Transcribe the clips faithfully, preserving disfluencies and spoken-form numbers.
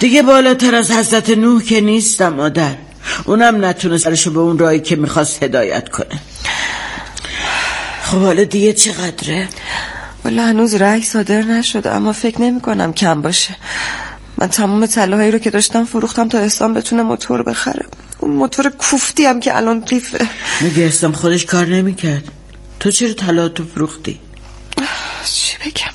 دیگه بالاتر از حضرت نوح که نیستم مادر. اونم نتونست سرشو به اون راهی که میخواست هدایت کنه. خب حالا دیگه چقدره؟ والا هنوز رأی صادر نشده، اما فکر نمی کنم کم باشه. من تمام طلاهایی رو که داشتم فروختم تا احسان بتونه موتور بخره. اون موتور کوفتی هم که الان قیفه. میگه احسان خودش کار نمیکرد، تو چرا طلاهاتو فروختی؟ چی بگم؟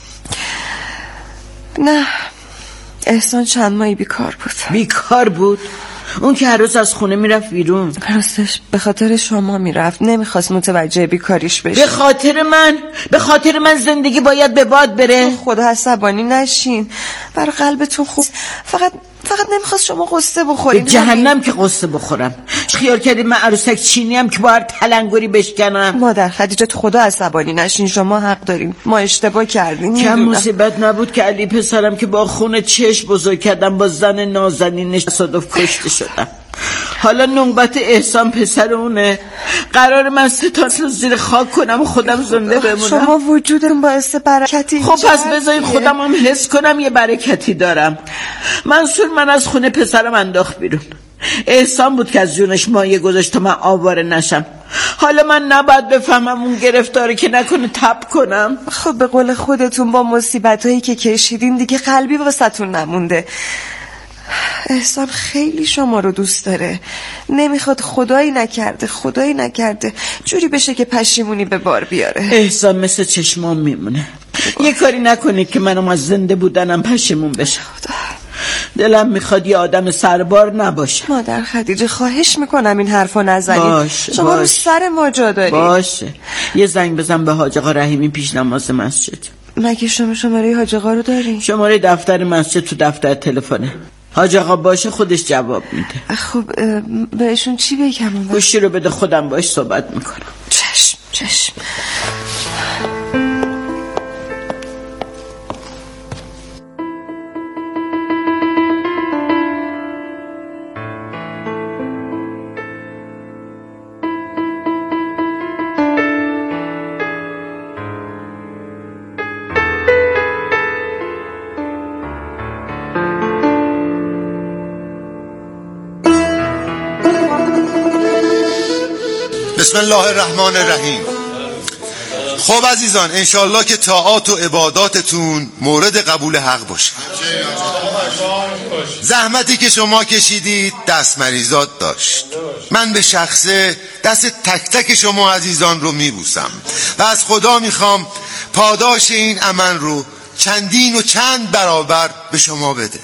نه، احسان چند ماهی بیکار بود. بیکار بود؟ اون که هر روز از خونه میرفت بیرون. راستش به خاطر شما میرفت، نمیخواست متوجه بیکاریش بشه. به خاطر من؟ به خاطر من زندگی باید به باد بره؟ خدا عصبانی نشین، بر قلبتون خوب. فقط فقط نمیخواست شما قصه بخورین. به جهنم که قصه بخورم. خیال کردید من عروسک چینی هم که با هر تلنگری بشکنم؟ مادر خدیجه تو خدا عصبانی نشین، شما حق دارین، ما اشتباه کردیم. کم مصیبت نبود که علی پسرم که با خون چشم بزرگ کردم با زن نازنینش تصادف کشته شدم. حالا نوبت احسان پسر اونه. قرار من ستاسو زیر خاک کنم و خودم زنده بمونم. شما وجودتون باعث برکتی. خب پس بذارید خودم هم حس کنم یه برکتی دارم. منصور من از خونه پسرم انداخت بیرون. احسان بود که از جونش مایه گذاشت تا من آواره نشم. حالا من نباید بفهمم اون گرفتاره که نکنه تب کنم. خب به قول خودتون با مصیبتایی که کشیدین دیگه قلبی واسهتون نمونده. احسان خیلی شما رو دوست داره، نمیخواد خدایی نکرده خدایی نکرده جوری بشه که پشیمونی به بار بیاره. احسان مثل چشمام میمونه. یه کاری نکنید که منم از زنده بودنم پشیمون بشه. دلم میخواد یه آدم سربار نباشه. مادر خدیجه خواهش میکنم این حرفا نزنید. باشه شما باشه. رو سر ما جا دارید. باشه یه زنگ بزن به حاج آقا رحیمی پیش نماز مسجد. مگه شما شماره حاج آقا رو دارین؟ شماره دفتر مسجد تو دفتر تلفنه. حاج آقا باشه خودش جواب میده. خب بهشون چی بگم؟ گوشی رو بده خودم باش صحبت میکنم. چشم چشم. بسم الله الرحمن الرحیم. خب عزیزان، انشالله که طاعات و عباداتتون مورد قبول حق باشه. زحمتی که شما کشیدید دست مریضات داشت. من به شخصه دست تک تک شما عزیزان رو میبوسم و از خدا میخوام پاداش این عمل رو چندین و چند برابر به شما بده.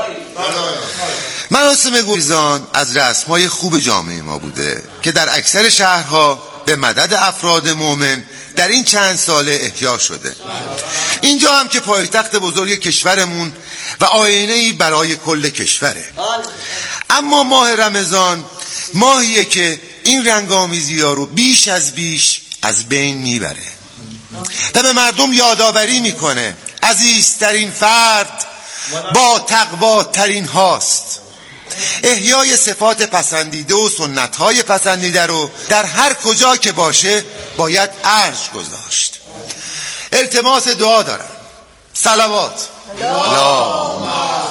مراسم گریزان از رسم‌های خوب جامعه ما بوده که در اکثر شهرها به مدد افراد مؤمن در این چند ساله احیا شده. اینجا هم که پایتخت بزرگ کشورمون و آینه‌ای برای کل کشوره. اما ماه رمضان ماهیه که این رنگامیزی‌ها رو بیش از بیش از بین میبره و به مردم یادآوری میکنه عزیزترین فرد با تقواترین هاست. احیای صفات پسندیده و سنت‌های پسندیده رو در هر کجا که باشه باید ارج گذاشت. التماس دعا دارم. صلوات اللهم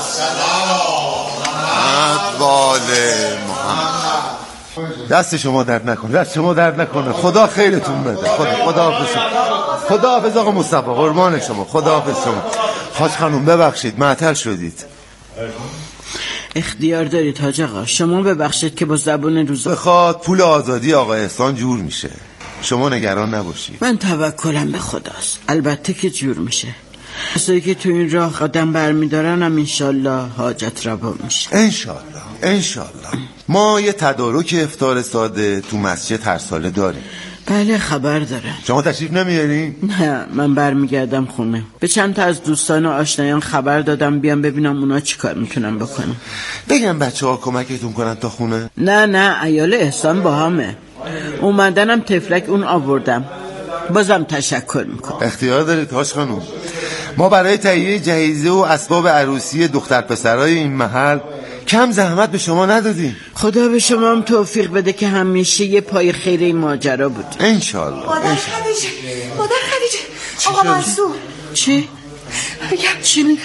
صل محمد. دست شما درد نکنه، دست شما درد نکنه. خدا خیرتون بده. خدا خدا حافظ. خدا حافظ آقا مصطفی، قربان شما. خدا حافظ شما. حاج خانم ببخشید معطل شدید. اختیار دارید حاج آقا، شما ببخشید که با زبون روزا بخواد پول آزادی آقا احسان جور میشه. شما نگران نباشید. من توکلم به خداست، البته که جور میشه. کسایی که تو این راه قدم برمیدارن هم انشالله حاجت روا میشه. انشالله انشالله. ما یه تدارک افطار ساده تو مسجد هر ساله داریم. بله خبر دارم. شما تشریف نمیارین؟ نه من برمیگردم خونه. به چند تا از دوستان و آشنایان خبر دادم بیام ببینم اونا چی کار میتونم بکنم. بگم بچه ها کمکتون کنن تا خونه؟ نه نه عیال احسان با همه اومدنم تفلک اون آوردم. بازم تشکر میکنم. اختیار دارید حاج خانم. ما برای تهیه جهیزه و اسباب عروسی دختر پسرای این محل کم زحمت به شما ندادیم. خدا به شما هم توفیق بده که همیشه یه پای خیر این ماجرا بود. انشالله. مادر خدیجه، مادر خدیجه، آقا منصور. چی؟ بگم چی می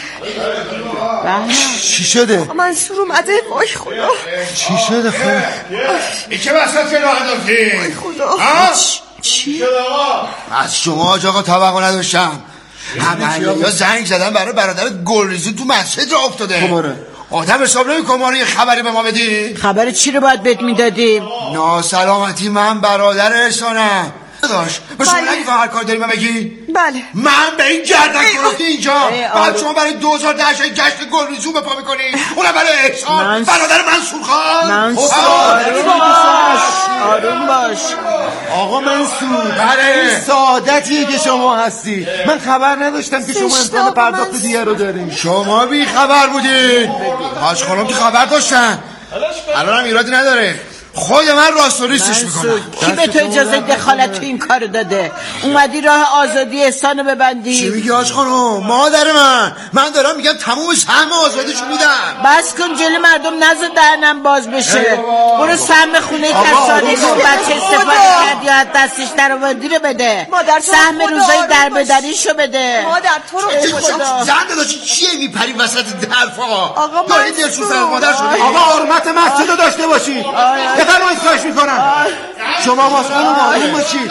چی شده؟ منصور اومده. وای خدا. چی شده خدا؟ این چه وسط که راه انداختی؟ وای خدا. چی؟ از شما آج آقا توقع نداشتم. همه یا زنگ زدن برای برادر گلریزی تو مسجد را افتاده. کماره آدم حساب نمی کماره یه خبری به ما بدی؟ خبر چی رو باید بهت میدادیم؟ ناسلامتی من برادر احسانم داشت. به شما نگی هر کار داری من بگی؟ بله. من به این گردن کلفتی اینجا بعد شما برای دوزار دهشه گشت گلریزو به پا میکنی، اونم برای احسان من... برادر منصور خان. منصور آروم باش آروم باش آقا منصور. بله سعادتیه که شما هستی. من خبر نداشتم که شما امکان پرداخت دیگه رو داریم. شما بی خبر بودین. حاج خانم که خبر داشتن. الان هم ایرادی نداره. خود من راستوریستش میکنم. کی به تو اجازه دخالت تو این کارو داده؟ اومدی راه آزادی احسانو ببندی؟ چی میگی آج خانم؟ مادر من من دارم میگم تموم سهم آزادیشو میدم. بس کن جلوی مردم نذار دهنم باز بشه. برو سهم خونه کسانی که بچه استفاده کردی یا دستش در آوردی رو بده. سهم روزای در بدنیشو بده. مادر تو رو خدا. زن داداشی چیه میپری وسط درف آقا؟ آقا داری دلشون سر مادر شده. آقا حرمت مسجد رو داشته باشی. بفرمایید خواهش میکنم. شما باز خانم آروم باشید.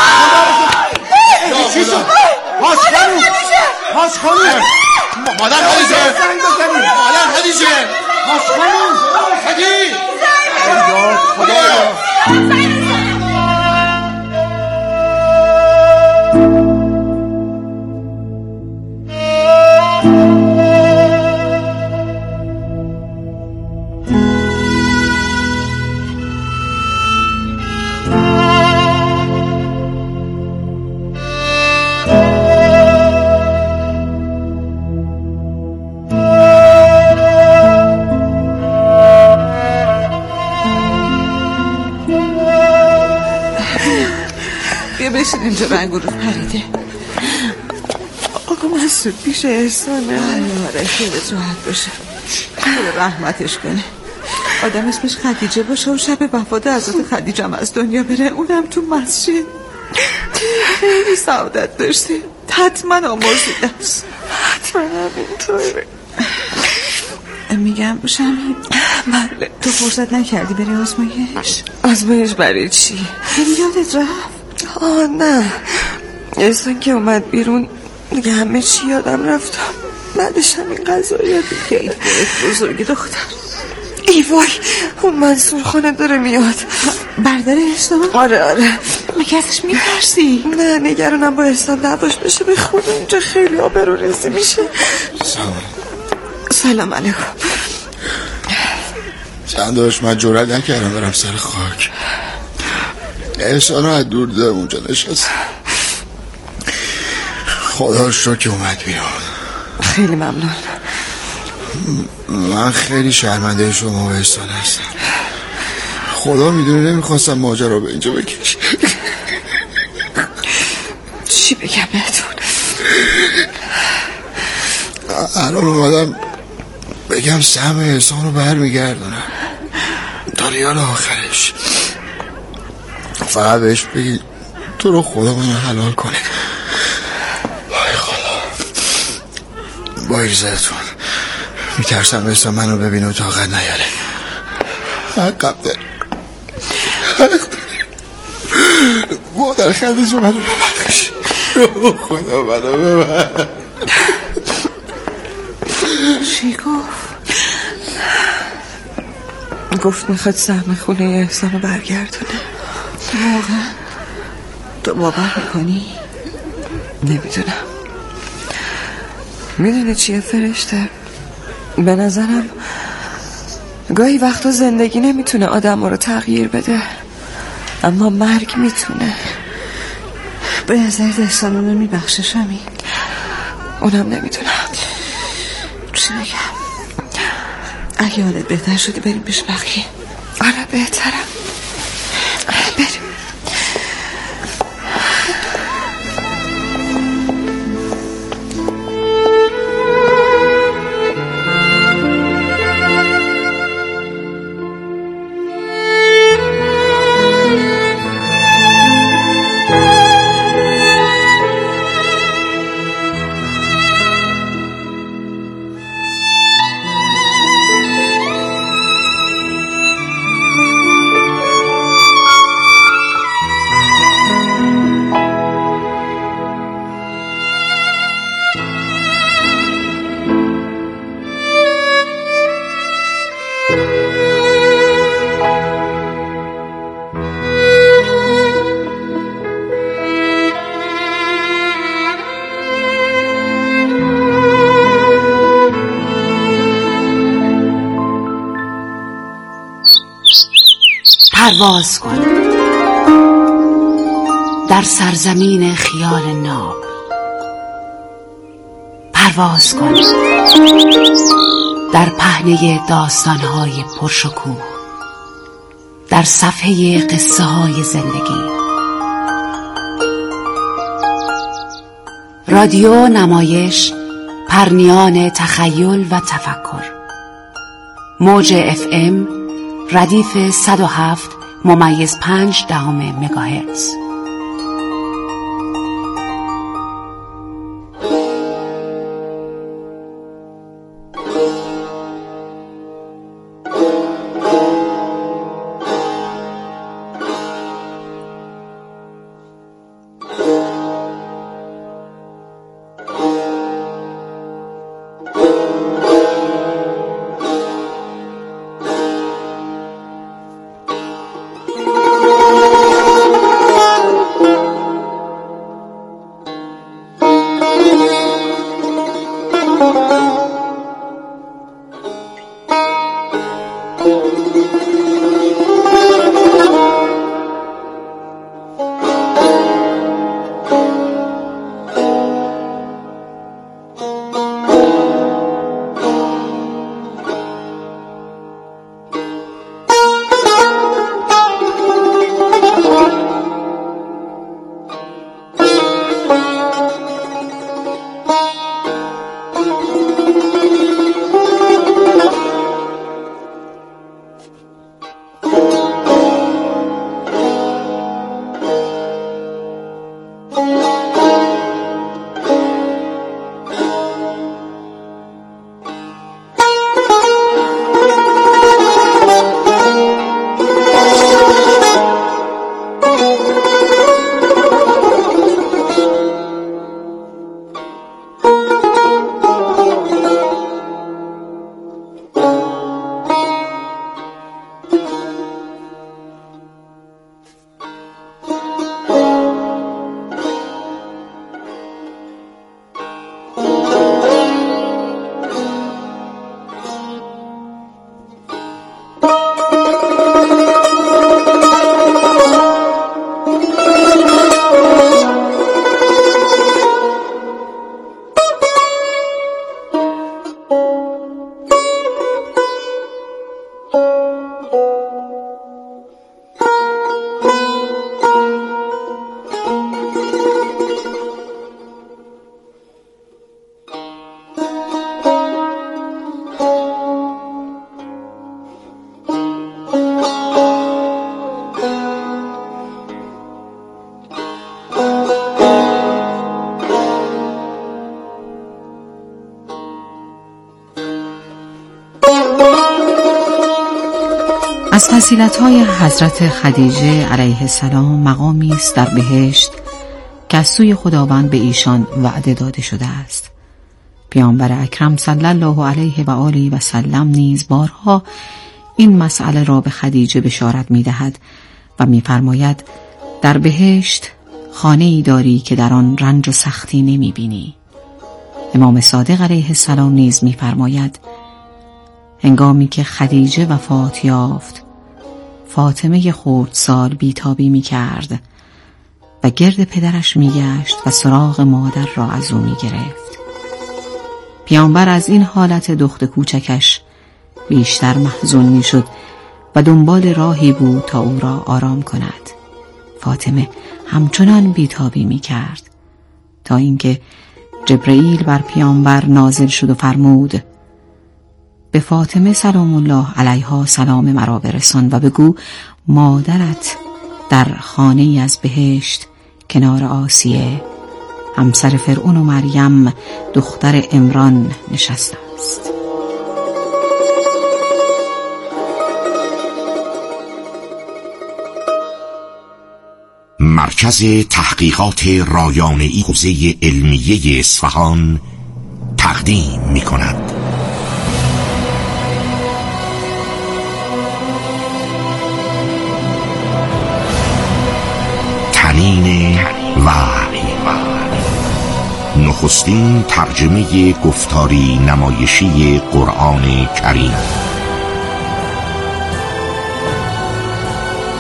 چی شد؟ باز خانم باز خانم مادر خدیجه مادر خدیجه باز خانم خدیجه خدا بشین اینجا رنگ رو پریده. آقا منصور پیش احسانه. آره خیلت راحت باشه. خدا رحمتش کنه. آدم اسمش خدیجه باشه و شب وفات حضرت خدیجه هم از دنیا بره، اونم تو مسجد. خیلی سعادت داشته. حتما آمرزیده است. حتما همینطوره. میگم شمی بله تو فرصت نکردی بری آزمایش؟ آزمایش برای چی؟ خیلی یادت رفت؟ آه نه احسان که اومد بیرون دیگه همه چی یادم رفتم. بعدش همین قضایی خیلی بایت بزرگی دختر. ای وای اون منصور خانه داره میاد. بردار احسان؟ آره آره. مگه ازش میترسی؟ نه نگرانم با احسان دعواش بشه به خدا اینجا خیلی آبروریزی میشه. سلام. سلام علیکم. چند داشت من جرأت نکردم برم سر خاک. احسان رو از دور دیدم اونجا نشست. خدا شکر که اومد بیرون. خیلی ممنون. من خیلی شرمنده شما و احسان هستم. خدا میدونه نمیخواستم ماجرا به اینجا بکش. چی بگم بهتون؟ الان اومدم بگم سهم احسان رو برمیگردونم تا ریال آخرش. فقط بهش بگی تو رو خدا منو حلال کنه. وای خدا با ایزتون میترسم احسان منو ببینه و طاقت نیاره. حقم داری مادر خدیجه منو ببخش. خدا منو ببخش. چی گفت؟ گفت میخواد سهم خونه احسان رو برگردونه. واقعا تو باور میکنی؟ نمیدونم. میدونی چیه فرشته؟ به نظرم گاهی وقتا زندگی نمیتونه آدم رو تغییر بده اما مرگ میتونه. به نظر احسان رو میبخشه شمی؟ اونم نمیدونم. چی بگم؟ اگه حالت بهتر شدی بریم پیش بقیه. آره بهترم. بریم. پرواز کن در سرزمین خیال ناب، پرواز کن در پهنه داستان‌های پرشکوه، در صفحه قصه های زندگی. رادیو نمایش، پرنیان تخیل و تفکر. موج اف ام ردیف صد و هفت ممیز پنج دهم مگاهرتز. از فضیلت‌های حضرت خدیجه علیه السلام مقامی است در بهشت که از سوی خداوند به ایشان وعده داده شده است. پیامبر اکرم صلی الله علیه و آله و سلم نیز بارها این مسئله را به خدیجه بشارت می‌دهد و می‌فرماید در بهشت خانه‌ای داری که در آن رنج و سختی نمی‌بینی. امام صادق علیه السلام نیز می‌فرماید هنگامی که خدیجه وفات یافت، فاطمه خردسال بیتابی می‌کرد و گرد پدرش می‌گشت و سراغ مادر را از او می‌گرفت. پیامبر از این حالت دخت کوچکش بیشتر محزون می‌شد و دنبال راهی بود تا او را آرام کند. فاطمه همچنان بیتابی می‌کرد تا اینکه جبرئیل بر پیامبر نازل شد و فرمود به فاطمه سلام الله علیها سلام مرا برسان و بگو مادرت در خانه‌ای از بهشت کنار آسیه همسر فرعون و مریم دختر عمران نشسته است. مرکز تحقیقات رایانه‌ای حوزه علمیه اصفهان تقدیم می‌کند. تنین وحی، نخستین ترجمه گفتاری نمایشی قرآن کریم.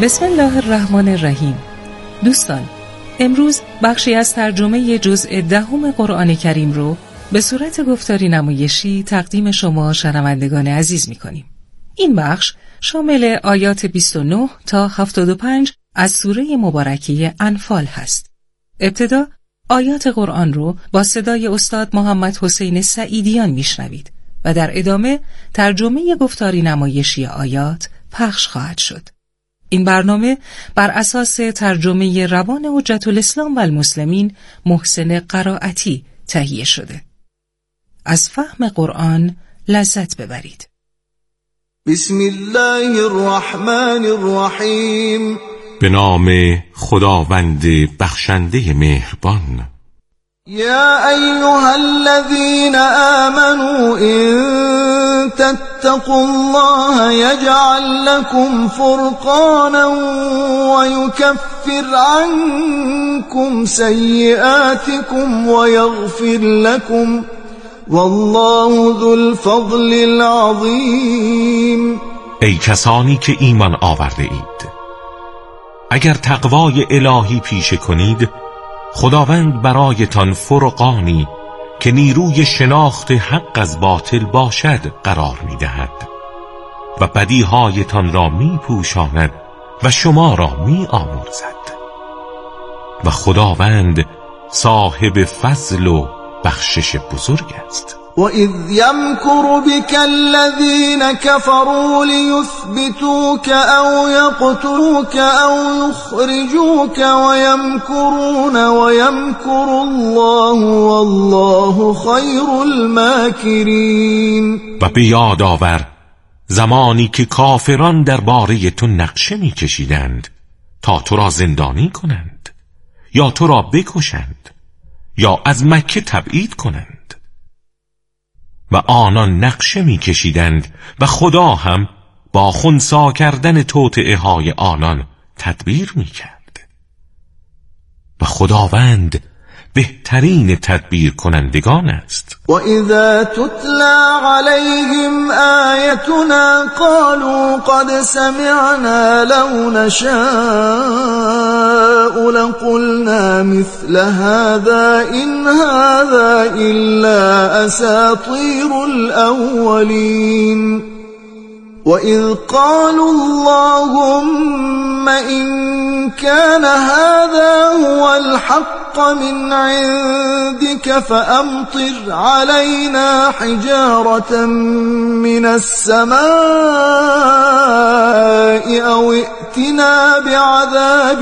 بسم الله الرحمن الرحیم. دوستان، امروز بخشی از ترجمه جزء دهم قرآن کریم رو به صورت گفتاری نمایشی تقدیم شما شنوندگان عزیز می‌کنیم. این بخش شامل آیات بیست و نه تا هفتاد و پنج از سوره مبارکه انفال هست. ابتدا آیات قرآن رو با صدای استاد محمد حسین سعیدیان میشنوید و در ادامه ترجمه گفتاری نمایشی آیات پخش خواهد شد. این برنامه بر اساس ترجمه روان حجت الاسلام و المسلمین محسن قرائتی تهیه شده. از فهم قرآن لذت ببرید. بسم الله الرحمن الرحیم. به نام خداوند بخشنده مهربان. یا ایها الذین آمنوا ان تتقوا الله یجعل لكم فرقانا ويكفر عنكم سیئاتكم ويغفر لكم والله ذو الفضل العظیم. ای کسانی که ایمان آورده اید، اگر تقوای الهی پیشه کنید، خداوند برایتان فرقانی که نیروی شناخت حق از باطل باشد قرار می دهد و بدیهایتان را می پوشاند و شما را می آمرزد و خداوند صاحب فضل و بخشش بزرگ است. وَإِذْ يَمْكُرُ بِكَ الَّذِينَ كَفَرُوا لِيُثْبِتُوكَ أَوْ يَقْتُلُوكَ أَوْ يُخْرِجُوكَ وَيَمْكُرُونَ وَيَمْكُرُ اللَّهُ وَاللَّهُ خَيْرُ الْمَاكِرِينَ. و به یاد آور زمانی که کافران درباره تو نقشه می‌کشیدند تا تو را زندانی کنند یا تو را بکشند یا از مکه تبعید کنند، و آنان نقشه می کشیدند و خدا هم با خنثی کردن توطئه های آنان تدبیر می کرد و خداوند بهترین تدبیر کنندگان است. و اذا تتلا علیهم آیتنا قالوا قد سمعنا لو نشاء لقلنا مثل هذا إن هذا إلا أساطير الأولين. وإذ قالوا اللهم إن كان هذا هو الحق من عندك فأمطر علينا حجارة من السماء أو ائتنا بعذاب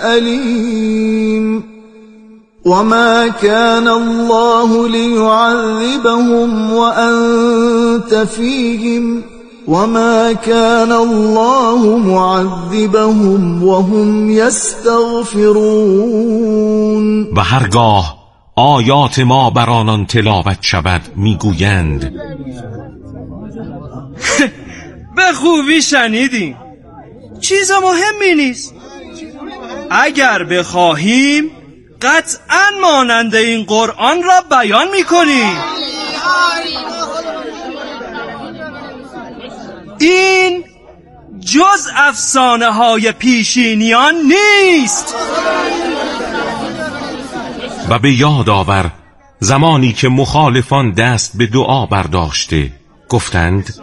أليم. وما كان الله ليعذبهم وأنت فيهم وما كان الله معذبهم وهم يستغفرون. و هرگاه آیات ما بر آنان تلاوت شود میگویند به خوبی شنیدیم، چیز مهمی نیست. اگر بخواهیم قطعاً مانند این قرآن را بیان میکنیم. این جز افسانه های پیشینیان نیست. و به یاد آور زمانی که مخالفان دست به دعا برداشته گفتند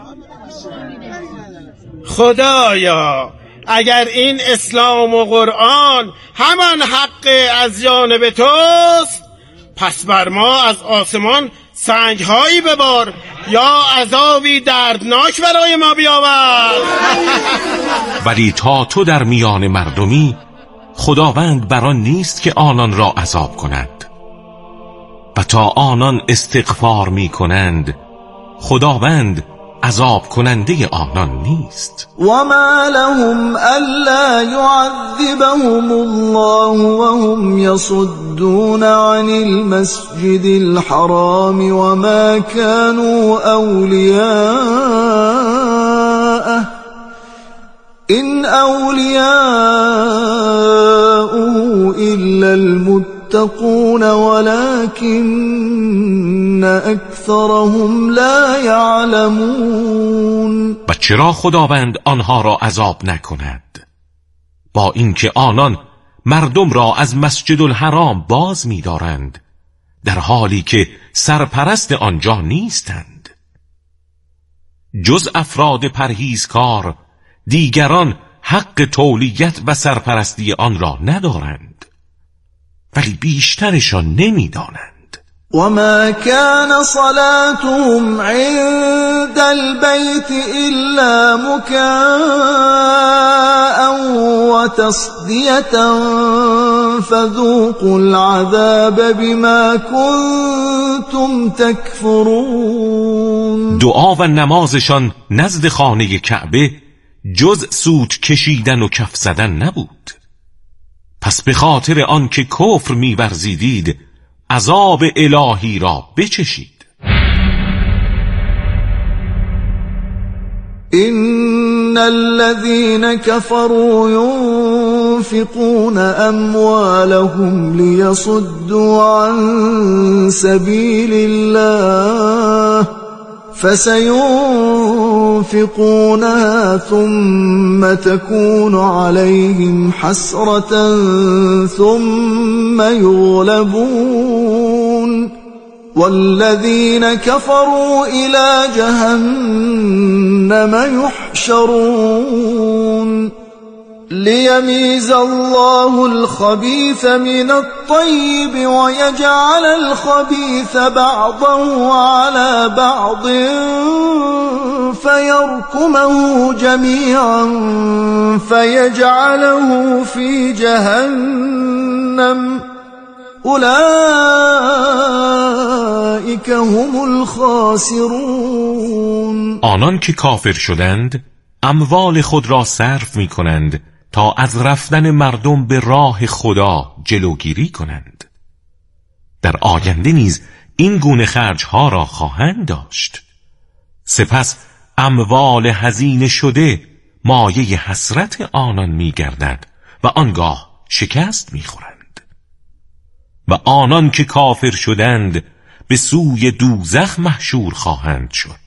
خدایا اگر این اسلام و قرآن همان حق از جانب توست، پس بر ما از آسمان سنگهایی ببار یا عذابی دردناک برای ما بیاور. ولی تا تو در میان مردمی، خداوند بر آن نیست که آنان را عذاب کند، و تا آنان استغفار می کنند خداوند عذاب کننده آنان نیست. وما لهم الا يعذبهم الله وهم يصدون عن المسجد الحرام وما كانوا أولياءه إن أولياؤه إلا المتقون ولكن أكثرهم لا يعلمون. و چرا خداوند آنها را عذاب نکند؟ با اینکه آنان مردم را از مسجد الحرام باز می‌دارند در حالی که سرپرست آنجا نیستند. جز افراد پرهیزکار دیگران حق تولیت و سرپرستی آن را ندارند، ولی بیشترشان نمی‌دانند. وما كان صلاتهم عند البيت إلا مكاء وتصدية فذوقوا العذاب بما كنتم تكفرون. دعا و نمازشان نزد خانه کعبه جز سوت کشیدن و کف زدن نبود. پس به خاطر آن که کفر می‌ورزیدید عذاب الهی را بچشید. إن الذين كفروا ينفقون أموالهم ليصدوا عن سبيل الله فسينفقونها ثم تكون عليهم حسرة ثم يغلبون والذين كفروا إلى جهنم يحشرون ليميز الله الخبيث من الطيب ويجعل الخبيث بعضه على بعض فيركمه جميعا فيجعله في جهنم اولئك هم الخاسرون. آنان که کافر شدند اموال خود را صرف می کنند تا از رفتن مردم به راه خدا جلوگیری کنند. در آینده نیز این گونه خرجها را خواهند داشت. سپس اموال هزینه شده مایه حسرت آنان می گردد و آنگاه شکست می خورند. و آنان که کافر شدند به سوی دوزخ محشور خواهند شد.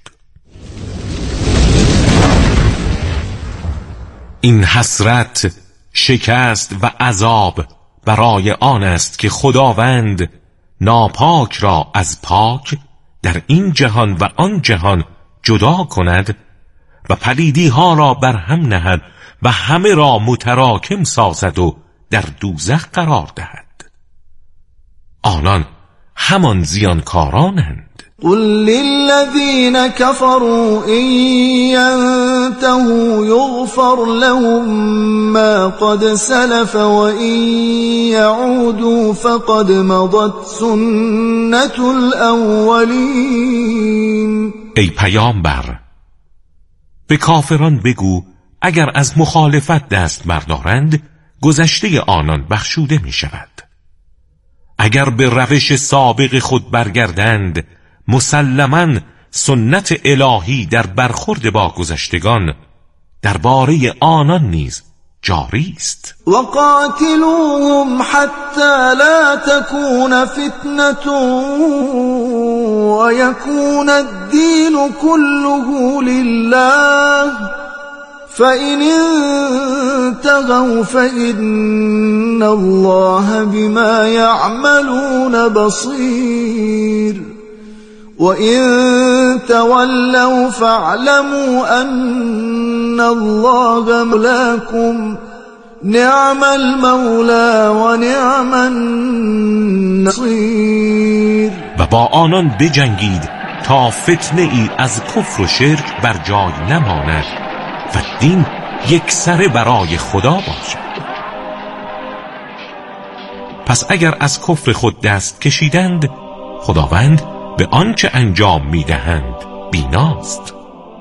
این حسرت، شکست و عذاب برای آن است که خداوند ناپاک را از پاک در این جهان و آن جهان جدا کند و پلیدی ها را بر هم نهد و همه را متراکم سازد و در دوزخ قرار دهد. آنان همان زیانکارانند. قل للذين كفروا إن ينتهوا يغفر لهم ما قد سلف وإن يعودوا فقد مضت سنة الأولين. ای پیامبر، به کافران بگو اگر از مخالفت دست بردارند گذشته آنان بخشوده می شود. اگر به روش سابق خود برگردند مسلماً سنت الهی در برخورد با گذشتگان درباره آنان نیز جاری است. وقاتلوهم حتى لا تكون فتنة ويكون الدين كله لله فإن انتهوا فإن الله بما يعملون بصير وإن تولوا فاعلموا أن الله مولاكم نعم المولى ونعم النصير. و با آنان بجنگید تا فتنه ای از کفر و شرک بر جای نماند و دین یک سره برای خدا باشد. پس اگر از کفر خود دست کشیدند خداوند به آنچه انجام میدهند بیناست.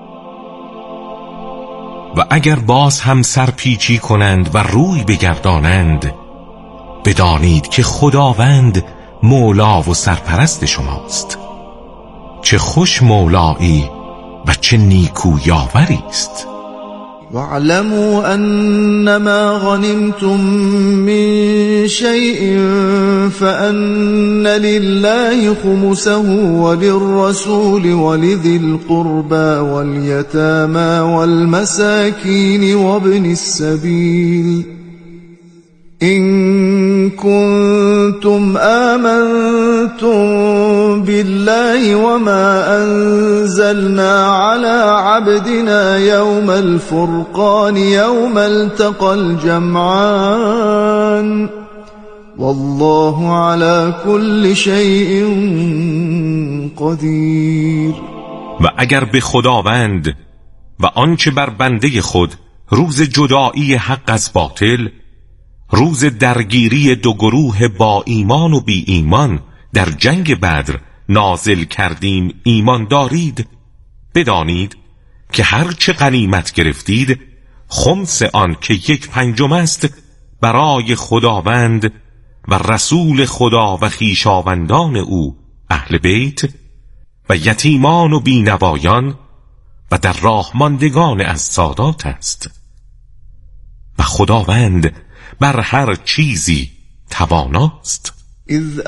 و اگر باز هم سرپیچی کنند و روی بگردانند بدانید که خداوند مولا و سرپرست شماست. چه خوش مولایی و چه نیکو یاوری است. واعلموا أنما غنمتم من شيء فأن لله خمسه وللرسول ولذي القربى واليتامى والمساكين وابن السبيل إن كنتم آمنتم بالله وما أنزلنا على عبدنا يوم الفرقان يوم التقى الجمعان والله على كل شيء قدیر. و اگر به خداوند و آنچه بر بنده خود روز جدایی حق از باطل، روز درگیری دو گروه با ایمان و بی ایمان در جنگ بدر نازل کردیم ایمان دارید، بدانید که هر چه غنیمت گرفتید خمس آن که یک پنجم است برای خداوند و رسول خدا و خویشاوندان او اهل بیت و یتیمان و بینوایان و در راه ماندگان از سادات است و خداوند بر هر چیزی تواناست. اذ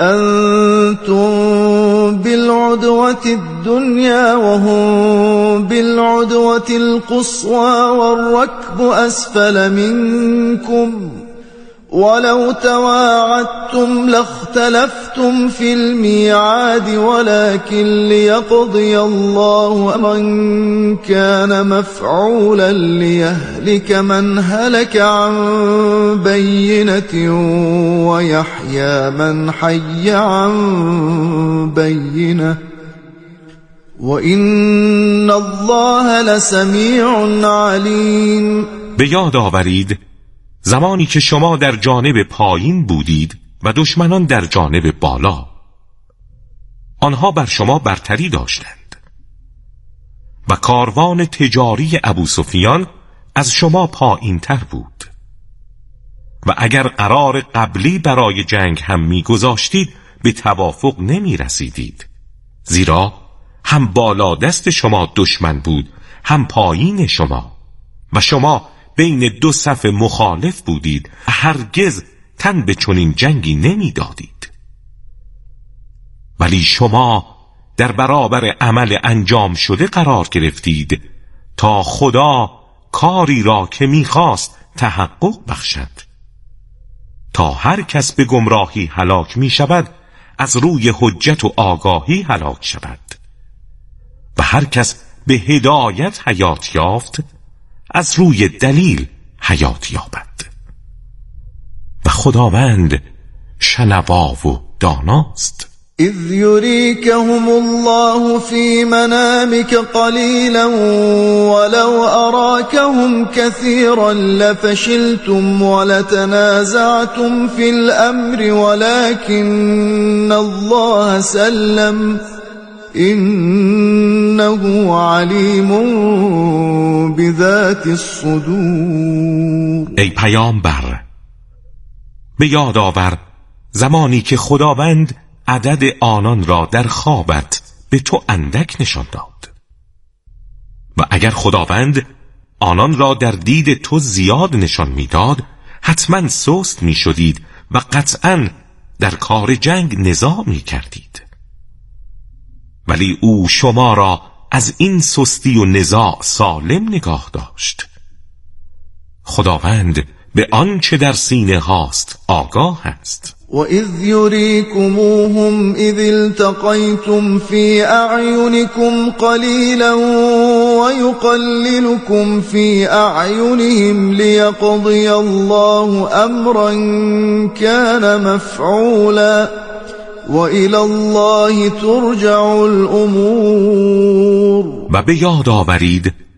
انتم بالعدوة الدنيا وهم بالعدوة القصوى والركب اسفل منكم ولو تواعدتم لاختلفتم في الميعاد ولكن ليقضي الله من كان مفعولا ليهلك من هلك عن بينة ويحيى من حي عن بينة وإن الله لسميع عليم. به یاد آورید زمانی که شما در جانب پایین بودید و دشمنان در جانب بالا، آنها بر شما برتری داشتند و کاروان تجاری ابوسفیان از شما پایین تر بود و اگر قرار قبلی برای جنگ هم می گذاشتید به توافق نمی رسیدید، زیرا هم بالا دست شما دشمن بود هم پایین شما و شما بین دو صف مخالف بودید، هرگز تن به چنین جنگی نمی دادید. ولی شما در برابر عمل انجام شده قرار گرفتید تا خدا کاری را که می‌خواست تحقق بخشد، تا هر کس به گمراهی هلاک می شود از روی حجت و آگاهی هلاک شود و هر کس به هدایت حیات یافت از روی دلیل حیات یابد و خداوند شنوا و داناست. اذ یریکهم الله فی منامک قلیلا ولو اراکهم کثیرا لفشلتم ولتنازعتم فی الامر ولكن الله سلم انه علیم بذات الصدور. ای پیامبر، به یاد آور زمانی که خداوند عدد آنان را در خوابت به تو اندک نشان داد و اگر خداوند آنان را در دید تو زیاد نشان میداد حتما سست می شدید و قطعا در کار جنگ نزاع می کردید، ولی او شما را از این سستی و نزاع سالم نگاه داشت. خداوند به آنچه در سینه هاست آگاه است. وَإِذْ يُرِيكُمُوهُمْ إِذِ الْتَقَيْتُمْ فِي أَعْيُنِكُمْ قَلِيلًا وَيُقَلِّلُكُمْ فِي أَعْيُنِهِمْ لِيَقْضِيَ اللَّهُ أَمْرًا كَانَ مَفْعُولًا وَإِلَى اللَّهِ تُرْجَعُ الْأُمُورُ. و به یاد آورید